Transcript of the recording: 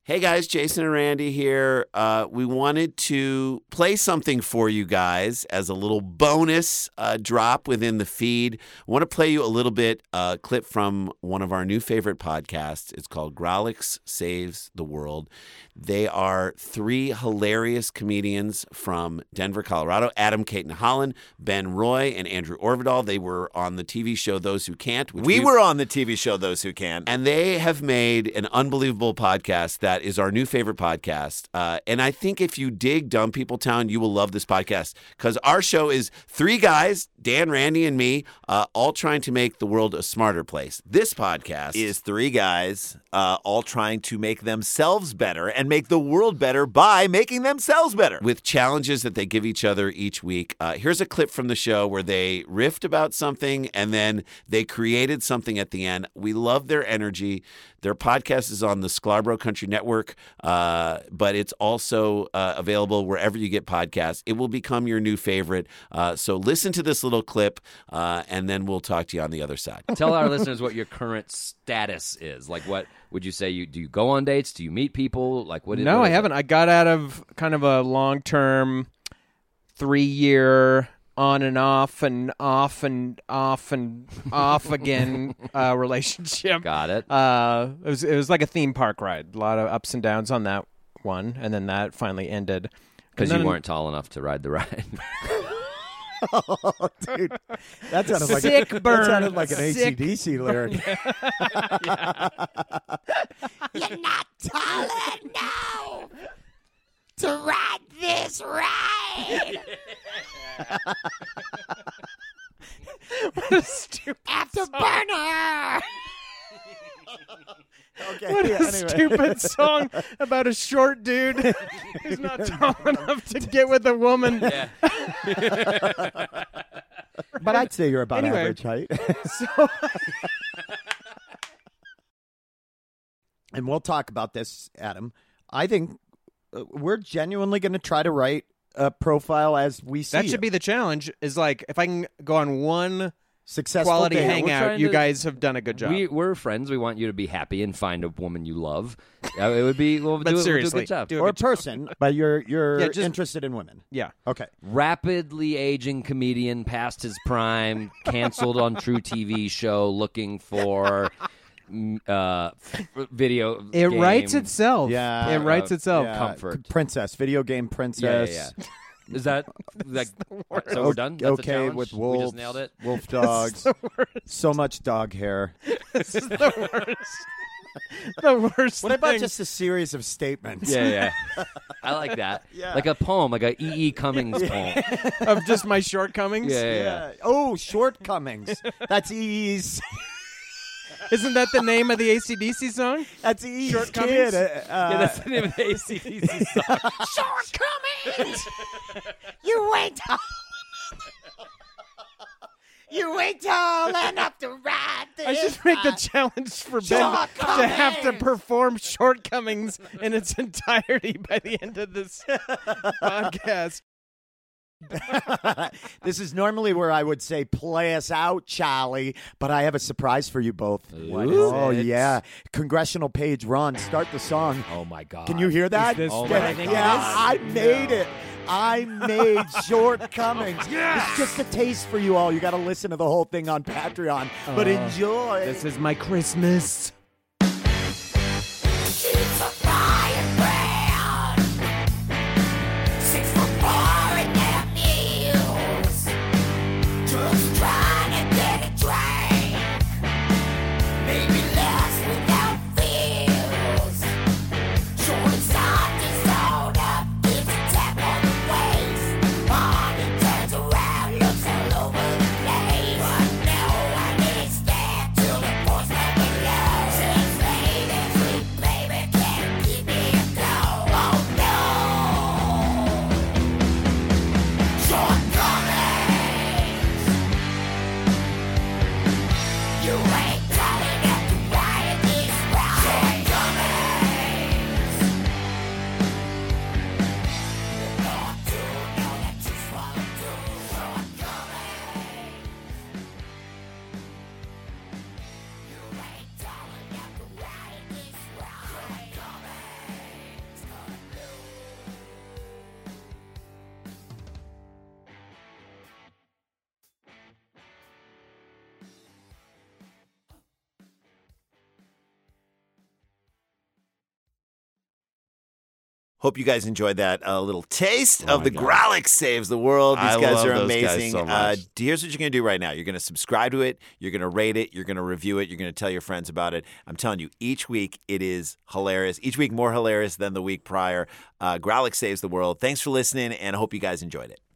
Hey guys, Jason and Randy here. We wanted to play something for you guys as a little bonus drop within the feed. I want to play you a little bit clip from one of our new favorite podcasts. It's called Grolix Saves the World. They are three hilarious comedians from Denver, Colorado. Adam Caton Holland, Ben Roy, and Andrew Orvidal. They were on the TV show Those Who Can't. We were on the TV show Those Who Can't. And they have made an unbelievable podcast that is our new favorite podcast. And I think if you dig Dumb People Town, you will love this podcast because our show is three guys, Dan, Randy, and me, all trying to make the world a smarter place. This podcast is three guys all trying to make themselves better and make the world better by making themselves better. With challenges that they give each other each week. Here's a clip from the show where they riffed about something and then they created something at the end. We love their energy. Their podcast is on the Scarborough Country Network, but it's also available wherever you get podcasts. It will become your new favorite. So listen to this little clip, and then we'll talk to you on the other side. Tell our listeners what your current status is. Like, what would you say? Do you go on dates? Do you meet people? Like, what? No, what I haven't. I got out of kind of a long-term 3-year on and off and off and off and off again relationship. Got it. It was like a theme park ride. A lot of ups and downs on that one, and then that finally ended. Because you weren't tall enough to ride the ride. Oh, dude. That sounded like an AC/DC lyric. You're not tall enough to ride this ride. What a stupid Afterburner. Okay, What a anyway. stupid song about a short dude who's not tall enough to get with a woman. Yeah. But I'd say you're about Anyway. average height. So And we'll talk about this, Adam. I think we're genuinely going to try to write a profile as we see that should be the challenge. Is like if I can go on one successful quality date. We're hangout, trying you to- guys have done a good job. We're friends. We want you to be happy and find a woman you love. It would be. We'll But do seriously, a good job. do Or a a good job. person, but you're Yeah, just- interested in women. Yeah. Okay. Rapidly aging comedian past his prime, canceled on True TV show, looking for video. It game. writes itself. Yeah. It writes itself. Yeah, Comfort. Princess, video game princess. Yeah. Is that like so? O- We're done. That's okay a challenge? with We wolves. just nailed it. Wolf dogs. So much dog hair. This is the worst. The worst. What about thing. just a series of statements? Yeah. I like that. Yeah. Like a poem, like a E.E. Cummings poem. of just my shortcomings? Yeah. Oh, shortcomings. That's E's. Isn't that the name of the AC/DC song? That's E's Shortcomings? kid. Yeah, that's the name of the AC/DC song. Shortcomings. You ain't tall. You ain't tall enough to ride this. I should make the ride. challenge for Ben to have to perform Shortcomings in its entirety by the end of this podcast. This is normally where I would say, play us out, Charlie, but I have a surprise for you both. What is Oh, it? yeah. Congressional page, Ron, start the song. Oh my God! Can you hear that? this what Yeah, I think it yeah, is? I made it. I made Shortcomings. It's just a taste for you all. You got to listen to the whole thing on Patreon, but enjoy. This is my Christmas. She's a firebrand. 6'4" in their heels. Just trying to get a drink. Maybe less without feels. Shorty soft is sold up. Gives a tap on the waist. Bonnie turns around, looks all over the place. But no one is there till the force never lows. Hope you guys enjoyed that little taste Oh of my the God. Growlix saves the world. These I guys love are those guys amazing. so much. Here's what you're going to do right now. You're going to subscribe to it. You're going to rate it. You're going to review it. You're going to tell your friends about it. I'm telling you, each week it is hilarious. Each week more hilarious than the week prior. Growlix saves the world. Thanks for listening, and I hope you guys enjoyed it.